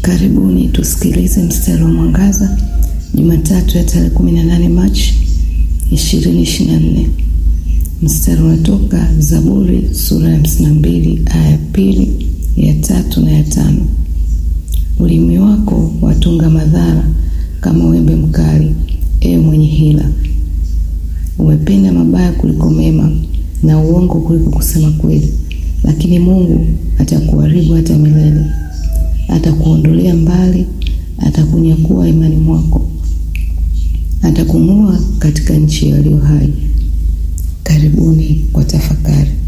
Karibuni tusikilize mstari wa mwangaza Jumatatu ya tarehe 18 Machi 2024. Mstari unatoka Zaburi sura ya 52 aya ya 2, ya 3 na ya 5. Ulimi wako watunga madhara kama wembe mkali, mwenye hila. Umependa mabaya kuliko mema na uongo kuliko kusema kweli. Lakini Mungu atakuharibu hata milele. Atakuondolea mbali, atakunyakua imani mwako. Atakumua katika nchi ya walio hai. Karibuni kwa tafakari.